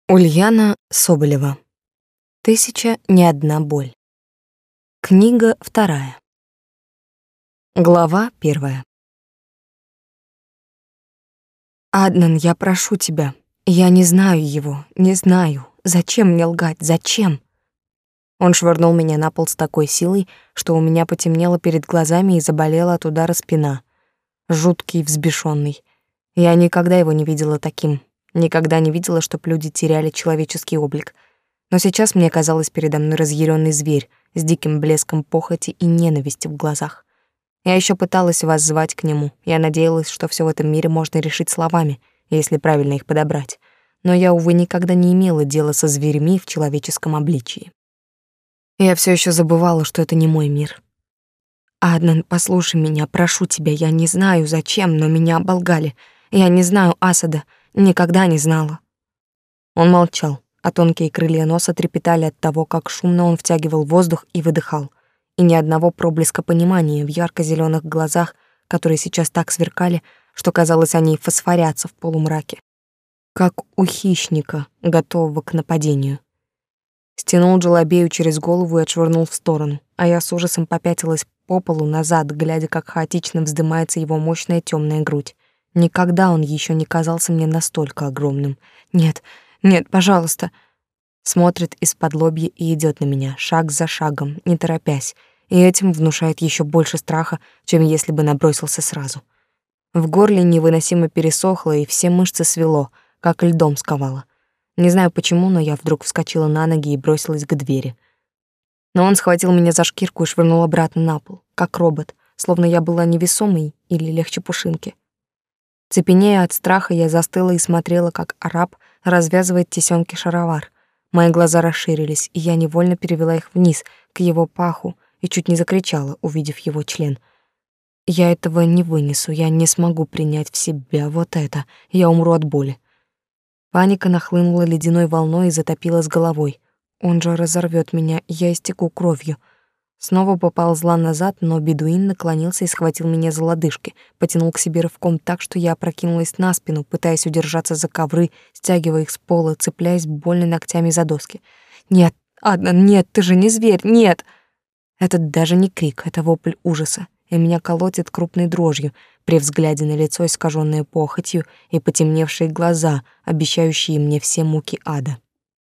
Ульяна Соболева. «Тысяча не одна боль». Книга 2. Глава 1. Аднан, я прошу тебя. Я не знаю его, не знаю. Зачем мне лгать? Зачем? Он швырнул меня на пол с такой силой, что у меня потемнело перед глазами и заболела от удара спина. Жуткий, взбешённый. Я никогда его не видела таким. Никогда не видела, чтоб люди теряли человеческий облик. Но сейчас мне казалось передо мной разъярённый зверь с диким блеском похоти и ненависти в глазах. Я ещё пыталась воззвать к нему. Я надеялась, что всё в этом мире можно решить словами, если правильно их подобрать. Но я, увы, никогда не имела дела со зверьми в человеческом обличии. Я всё ещё забывала, что это не мой мир. Аднан, послушай меня, прошу тебя, я не знаю зачем, но меня оболгали. Я не знаю Асада, никогда не знала. Он молчал, а тонкие крылья носа трепетали от того, как шумно он втягивал воздух и выдыхал. И ни одного проблеска понимания в ярко-зелёных глазах, которые сейчас так сверкали, что казалось, они фосфорятся в полумраке, как у хищника, готового к нападению. Стянул джалабею через голову и отшвырнул в сторону, а я с ужасом попятилась по полу назад, глядя, как хаотично вздымается его мощная тёмная грудь. Никогда он ещё не казался мне настолько огромным. Нет, нет, пожалуйста. Смотрит из-подлобья и идёт на меня, шаг за шагом, не торопясь, и этим внушает ещё больше страха, чем если бы набросился сразу. В горле невыносимо пересохло, и все мышцы свело, как льдом сковало. Не знаю почему, но я вдруг вскочила на ноги и бросилась к двери. Но он схватил меня за шкирку и швырнул обратно на пол, как робот, словно я была невесомой или легче пушинки. Цепенея от страха, я застыла и смотрела, как араб развязывает тесёмки шаровар. Мои глаза расширились, и я невольно перевела их вниз, к его паху, и чуть не закричала, увидев его член. Я этого не вынесу, я не смогу принять в себя вот это, я умру от боли. Паника нахлынула ледяной волной и затопила с головой. Он же разорвёт меня, я истеку кровью. Снова поползла назад, но бедуин наклонился и схватил меня за лодыжки, потянул к себе рывком так, что я опрокинулась на спину, пытаясь удержаться за ковры, стягивая их с пола, цепляясь больно ногтями за доски. «Нет, Аднан, нет, ты же не зверь, нет!» Это даже не крик, это вопль ужаса, и меня колотит крупной дрожью при взгляде на лицо, искажённое похотью, и потемневшие глаза, обещающие мне все муки ада.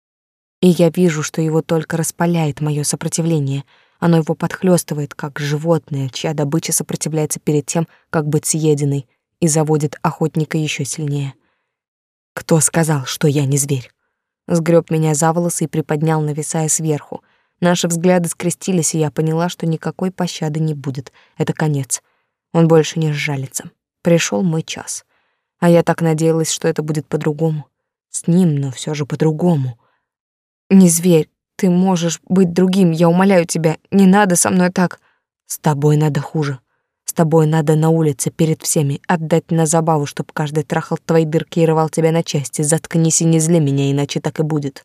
И я вижу, что его только распаляет моё сопротивление. Оно его подхлёстывает, как животное, чья добыча сопротивляется перед тем, как быть съеденной, и заводит охотника ещё сильнее. Кто сказал, что я не зверь? Сгрёб меня за волосы и приподнял, нависая сверху. Наши взгляды скрестились, и я поняла, что никакой пощады не будет. Это конец. Он больше не сжалится. Пришёл мой час. А я так надеялась, что это будет по-другому. С ним, но всё же по-другому. Не зверь. Ты можешь быть другим, я умоляю тебя, не надо со мной так. С тобой надо хуже. С тобой надо на улице перед всеми отдать на забаву, чтоб каждый трахал твои дырки и рвал тебя на части. Заткнись и не зли меня, иначе так и будет.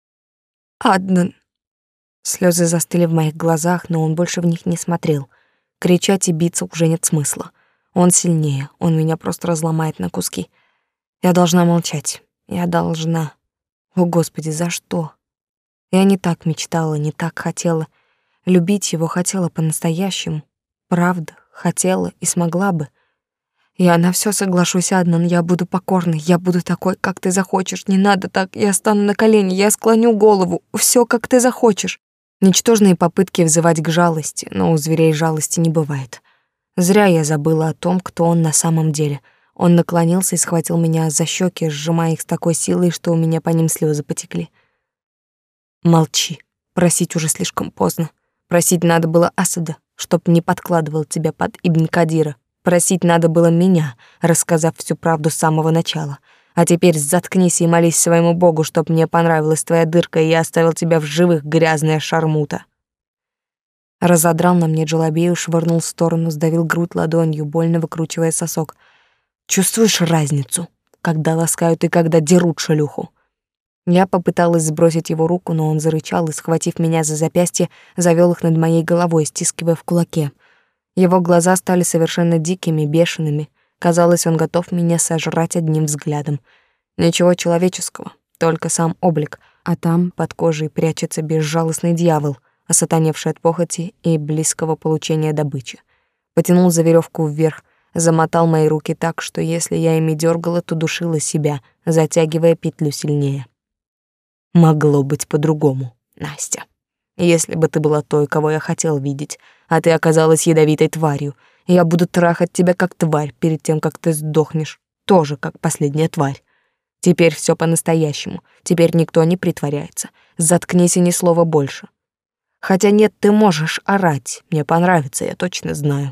Аднан. Слёзы застыли в моих глазах, но он больше в них не смотрел. Кричать и биться уже нет смысла. Он сильнее, он меня просто разломает на куски. Я должна молчать. Я должна. О, Господи, за что? Я не так мечтала, не так хотела. Любить его хотела по-настоящему. Правда, хотела и смогла бы. Я на всё соглашусь, Аднан, я буду покорной, я буду такой, как ты захочешь. Не надо так, я стану на колени, я склоню голову. Всё, как ты захочешь. Ничтожные попытки взывать к жалости, но у зверей жалости не бывает. Зря я забыла о том, кто он на самом деле. Он наклонился и схватил меня за щеки, сжимая их с такой силой, что у меня по ним слезы потекли. Молчи. Просить уже слишком поздно. Просить надо было Асада, чтоб не подкладывал тебя под Ибн Кадира. Просить надо было меня, рассказав всю правду с самого начала. А теперь заткнись и молись своему Богу, чтоб мне понравилась твоя дырка, и я оставил тебя в живых, грязная шармута. Разодрал на мне джалабею, швырнул в сторону, сдавил грудь ладонью, больно выкручивая сосок. Чувствуешь разницу, когда ласкают и когда дерут шелюху? Я попыталась сбросить его руку, но он зарычал и, схватив меня за запястье, завёл их над моей головой, стискивая в кулаке. Его глаза стали совершенно дикими, бешеными. Казалось, он готов меня сожрать одним взглядом. Ничего человеческого, только сам облик, а там под кожей прячется безжалостный дьявол, осатаневший от похоти и близкого получения добычи. Потянул за веревку вверх, замотал мои руки так, что если я ими дергала, то душила себя, затягивая петлю сильнее. Могло быть по-другому, Настя. Если бы ты была той, кого я хотел видеть, а ты оказалась ядовитой тварью, я буду трахать тебя как тварь перед тем, как ты сдохнешь, тоже как последняя тварь. Теперь все по-настоящему, теперь никто не притворяется. Заткнись и ни слова больше. Хотя нет, ты можешь орать, мне понравится, я точно знаю.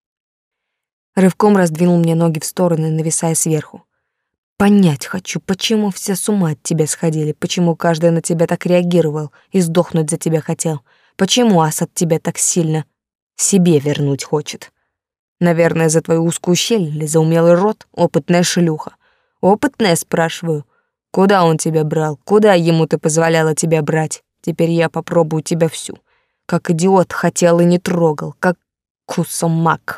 Рывком раздвинул мне ноги в стороны, нависая сверху. Понять хочу, почему все с ума от тебя сходили, почему каждый на тебя так реагировал и сдохнуть за тебя хотел, почему Асад тебя так сильно себе вернуть хочет. Наверное, за твою узкую щель или за умелый рот, опытная шлюха. Опытная, спрашиваю. Куда он тебя брал? Куда ему ты позволяла тебя брать? Теперь я попробую тебя всю. Как идиот хотел и не трогал, как кусомак.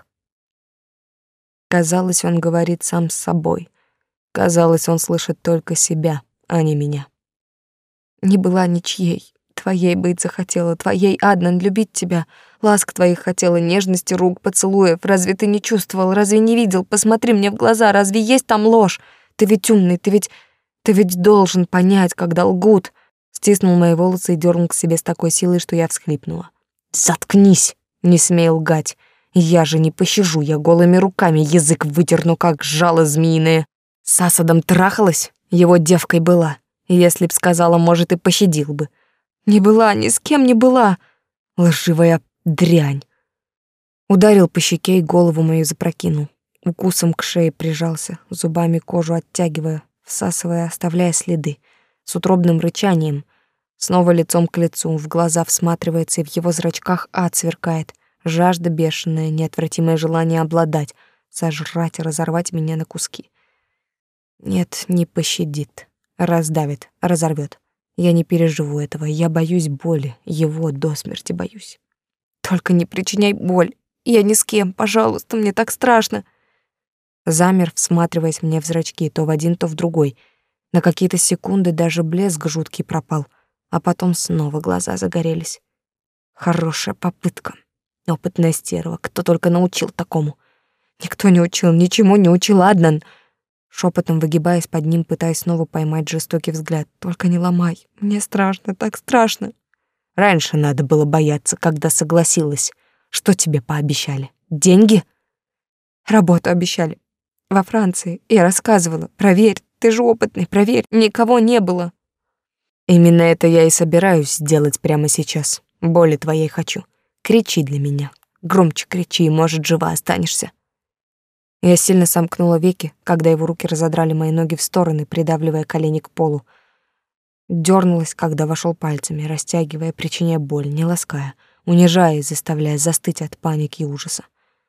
Казалось, он говорит сам с собой. Казалось, он слышит только себя, а не меня. Не была ничьей. Твоей быть захотела, твоей, Аднан, любить тебя. Ласк твоих хотела, нежности, рук, поцелуев. Разве ты не чувствовал, разве не видел? Посмотри мне в глаза, разве есть там ложь? Ты ведь умный, ты ведь должен понять, когда лгут. Стиснул мои волосы и дернул к себе с такой силой, что я всхлипнула. Заткнись, не смей лгать. Я же не пощажу, я голыми руками язык выдерну, как жало змеиное. С Асадом трахалась, его девкой была. Если б сказала, может, и пощадил бы. Не была, ни с кем не была. Лживая дрянь. Ударил по щеке и голову мою запрокинул. Укусом к шее прижался, зубами кожу оттягивая, всасывая, оставляя следы. С утробным рычанием, снова лицом к лицу, в глаза всматривается, и в его зрачках ад сверкает. Жажда бешеная, неотвратимое желание обладать, сожрать и разорвать меня на куски. Нет, не пощадит. Раздавит, разорвет. Я не переживу этого, я боюсь боли, его до смерти боюсь. Только не причиняй боль. Я ни с кем, пожалуйста, мне так страшно. Замер, всматриваясь мне в зрачки, то в один, то в другой. На какие-то секунды даже блеск жуткий пропал, а потом снова глаза загорелись. Хорошая попытка. Опытная стерва, кто только научил такому. Никто не учил, ничему не учил, Аднан. Шепотом выгибаясь под ним, пытаясь снова поймать жестокий взгляд. Только не ломай, мне страшно, так страшно. Раньше надо было бояться, когда согласилась. Что тебе пообещали? Деньги? Работу обещали. Во Франции. Я рассказывала. Проверь, ты же опытный, проверь, никого не было. Именно это я и собираюсь сделать прямо сейчас. Боли твоей хочу. Кричи для меня. Громче кричи, может, жива останешься. Я сильно сомкнула веки, когда его руки разодрали мои ноги в стороны, придавливая колени к полу. Дёрнулась, когда вошел пальцами, растягивая, причиняя боль, не лаская, унижая и заставляя застыть от паники и ужаса.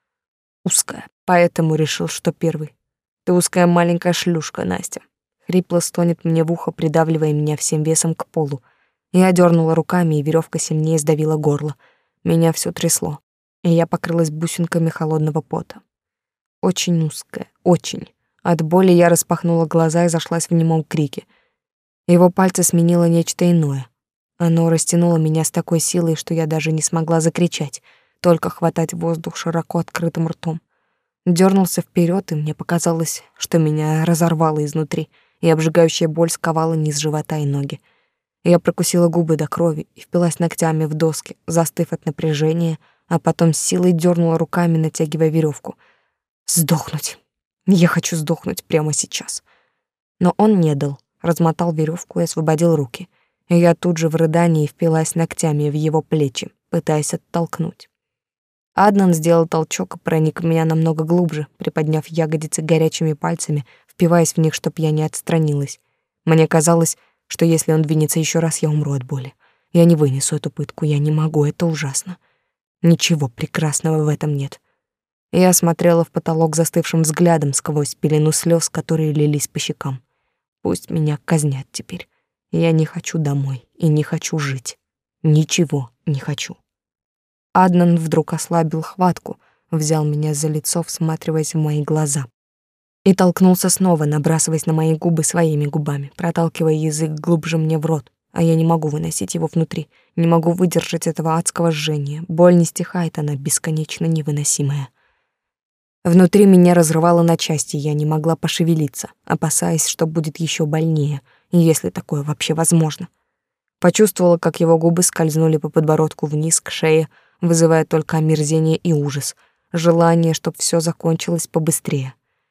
Узкая, поэтому решил, что первый. Ты узкая маленькая шлюшка, Настя. Хрипло стонет мне в ухо, придавливая меня всем весом к полу. Я дернула руками, и веревка сильнее сдавила горло. Меня все трясло, и я покрылась бусинками холодного пота. Очень узкая, очень. От боли я распахнула глаза и зашлась в немом крике. Его пальцы сменило нечто иное. Оно растянуло меня с такой силой, что я даже не смогла закричать, только хватать воздух широко открытым ртом. Дёрнулся вперед, и мне показалось, что меня разорвало изнутри, и обжигающая боль сковала низ живота и ноги. Я прокусила губы до крови и впилась ногтями в доски, застыв от напряжения, а потом с силой дернула руками, натягивая веревку. Сдохнуть. Я хочу сдохнуть прямо сейчас. Но он не дал, размотал веревку и освободил руки. И я тут же в рыдании впилась ногтями в его плечи, пытаясь оттолкнуть. Аднан сделал толчок и проник в меня намного глубже, приподняв ягодицы горячими пальцами, впиваясь в них, чтоб я не отстранилась. Мне казалось, что если он двинется еще раз, я умру от боли. Я не вынесу эту пытку, я не могу, это ужасно. Ничего прекрасного в этом нет. Я смотрела в потолок застывшим взглядом сквозь пелену слез, которые лились по щекам. Пусть меня казнят теперь. Я не хочу домой и не хочу жить. Ничего не хочу. Аднан вдруг ослабил хватку, взял меня за лицо, всматриваясь в мои глаза. И толкнулся снова, набрасываясь на мои губы своими губами, проталкивая язык глубже мне в рот. А я не могу выносить его внутри, не могу выдержать этого адского жжения. Боль не стихает, она бесконечно невыносимая. Внутри меня разрывало на части, я не могла пошевелиться, опасаясь, что будет еще больнее, если такое вообще возможно. Почувствовала, как его губы скользнули по подбородку вниз к шее, вызывая только омерзение и ужас, желание, чтобы все закончилось побыстрее.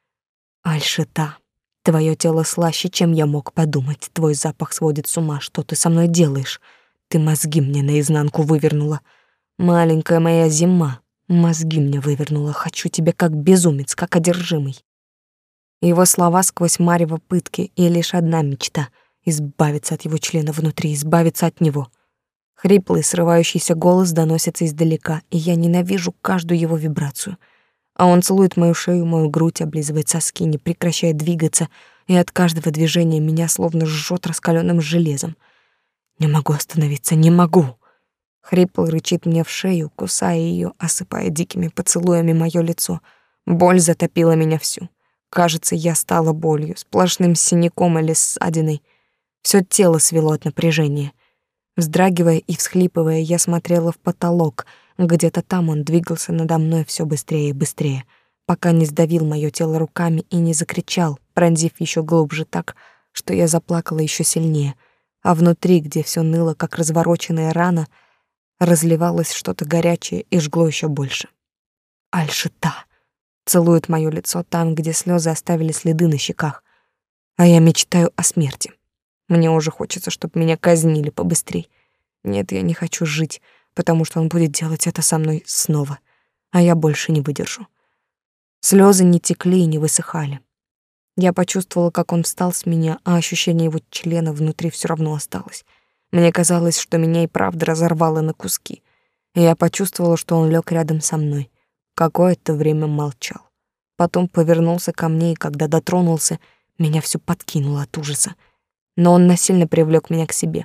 Аль-Шита, твое тело слаще, чем я мог подумать. Твой запах сводит с ума. Что ты со мной делаешь? Ты мозги мне наизнанку вывернула. Маленькая моя зима, мозги мне вывернула. Хочу тебя как безумец, как одержимый. Его слова сквозь марево пытки, и лишь одна мечта — избавиться от его члена внутри, избавиться от него. Хриплый, срывающийся голос доносится издалека, и я ненавижу каждую его вибрацию. А он целует мою шею, мою грудь, облизывает соски, не прекращает двигаться, и от каждого движения меня словно жжет раскаленным железом. Не могу остановиться, не могу. Хриплый рычит мне в шею, кусая ее, осыпая дикими поцелуями мое лицо. Боль затопила меня всю. Кажется, я стала болью, сплошным синяком или ссадиной. Все тело свело от напряжения. Вздрагивая и всхлипывая, я смотрела в потолок. Где-то там он двигался надо мной все быстрее и быстрее, пока не сдавил мое тело руками и не закричал, пронзив еще глубже так, что я заплакала еще сильнее, а внутри, где все ныло, как развороченная рана, разливалось что-то горячее и жгло еще больше. Аль-Шита целует мое лицо там, где слезы оставили следы на щеках, а я мечтаю о смерти. Мне уже хочется, чтобы меня казнили побыстрей. Нет, я не хочу жить, потому что он будет делать это со мной снова, а я больше не выдержу. Слезы не текли и не высыхали. Я почувствовала, как он встал с меня, а ощущение его члена внутри все равно осталось. Мне казалось, что меня и правда разорвало на куски. И я почувствовала, что он лег рядом со мной. Какое-то время молчал. Потом повернулся ко мне, и когда дотронулся, меня всю подкинуло от ужаса. Но он насильно привлек меня к себе.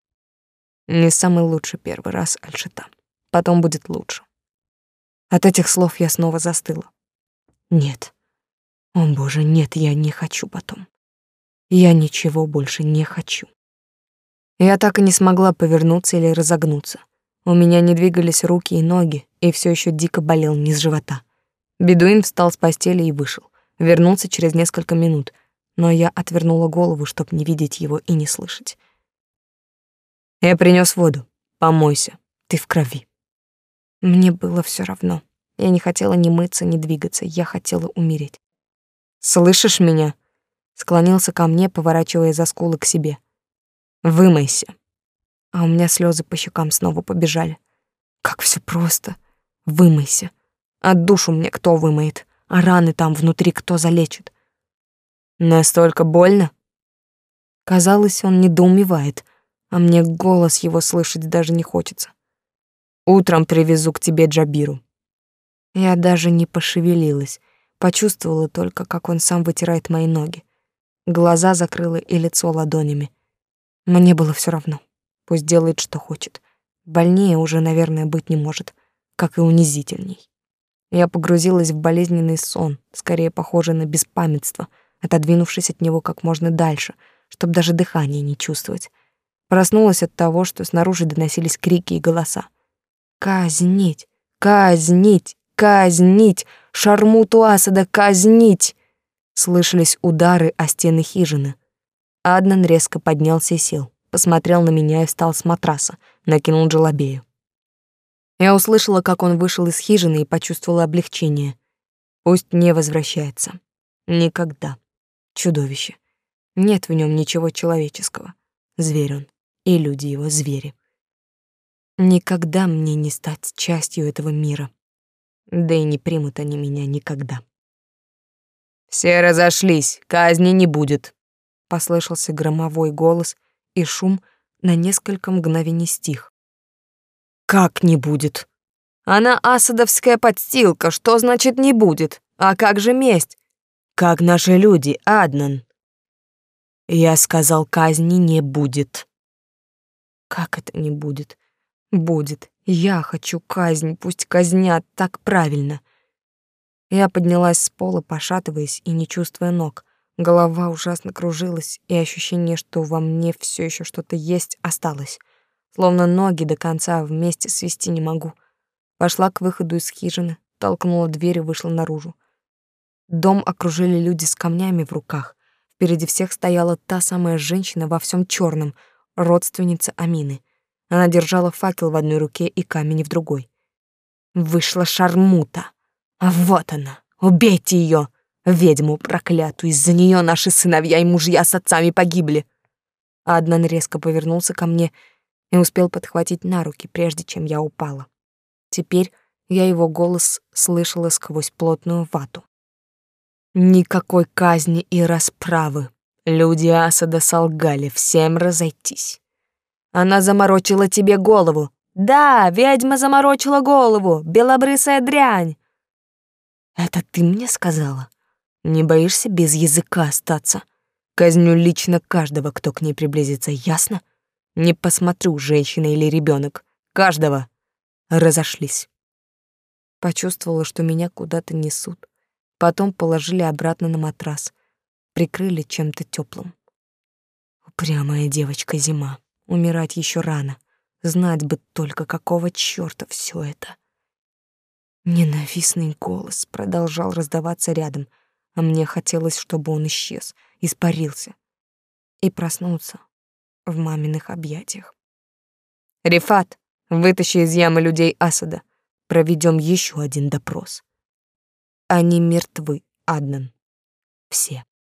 Не самый лучший первый раз, Аль-Шита. Потом будет лучше. От этих слов я снова застыла. Нет. О, Боже, нет, я не хочу потом. Я ничего больше не хочу. Я так и не смогла повернуться или разогнуться. У меня не двигались руки и ноги, и все еще дико болел низ живота. Бедуин встал с постели и вышел. Вернулся через несколько минут, но я отвернула голову, чтобы не видеть его и не слышать. Я принес воду. Помойся. Ты в крови. Мне было все равно. Я не хотела ни мыться, ни двигаться. Я хотела умереть. Слышишь меня? Склонился ко мне, поворачивая за скулы к себе. Вымойся. А у меня слезы по щекам снова побежали. Как все просто. Вымойся. А душу мне кто вымоет? А раны там внутри кто залечит? Настолько больно? Казалось, он недоумевает, а мне голос его слышать даже не хочется. Утром привезу к тебе Джабиру. Я даже не пошевелилась, почувствовала только, как он сам вытирает мои ноги. Глаза закрыла и лицо ладонями. Мне было все равно. Пусть делает, что хочет. Больнее уже, наверное, быть не может, как и унизительней. Я погрузилась в болезненный сон, скорее похожий на беспамятство, отодвинувшись от него как можно дальше, чтобы даже дыхание не чувствовать. Проснулась от того, что снаружи доносились крики и голоса. «Казнить! Казнить! Казнить! Шармуту Асада казнить!» Слышались удары о стены хижины. Аднан резко поднялся и сел, посмотрел на меня и встал с матраса, накинул джалабею. Я услышала, как он вышел из хижины, и почувствовала облегчение. Пусть не возвращается. Никогда. Чудовище. Нет в нем ничего человеческого. Зверь он, и люди его звери. Никогда мне не стать частью этого мира. Да и не примут они меня никогда. «Все разошлись, казни не будет», — послышался громовой голос, и шум на несколько мгновений стих. «Как не будет? Она асадовская подстилка, что значит не будет? А как же месть? Как наши люди, Аднан?» Я сказал, казни не будет. Как это не будет? Будет. Я хочу казнь, пусть казнят, так правильно. Я поднялась с пола, пошатываясь и не чувствуя ног. Голова ужасно кружилась, и ощущение, что во мне все еще что-то есть, осталось. Словно ноги до конца вместе свести не могу. Пошла к выходу из хижины, толкнула дверь и вышла наружу. Дом окружили люди с камнями в руках. Впереди всех стояла та самая женщина во всем черном, родственница Амины. Она держала факел в одной руке и камень в другой. Вышла шармута. А вот она. Убейте ее, ведьму проклятую. Из-за нее наши сыновья и мужья с отцами погибли. Аднан резко повернулся ко мне и успел подхватить на руки, прежде чем я упала. Теперь я его голос слышала сквозь плотную вату. Никакой казни и расправы. Люди Асада солгали, всем разойтись. Она заморочила тебе голову. Да, ведьма заморочила голову, белобрысая дрянь. Это ты мне сказала? Не боишься без языка остаться? Казню лично каждого, кто к ней приблизится, ясно? Не посмотрю, женщина или ребенок. Каждого. Разошлись. Почувствовала, что меня куда-то несут. Потом положили обратно на матрас, прикрыли чем-то теплым. Упрямая девочка Зима. Умирать еще рано. Знать бы только, какого чёрта все это. Ненавистный голос продолжал раздаваться рядом, а мне хотелось, чтобы он исчез, испарился и проснулся в маминых объятиях. «Рифат, вытащи из ямы людей Асада. Проведем еще один допрос. Они мертвы, Аднан. Все».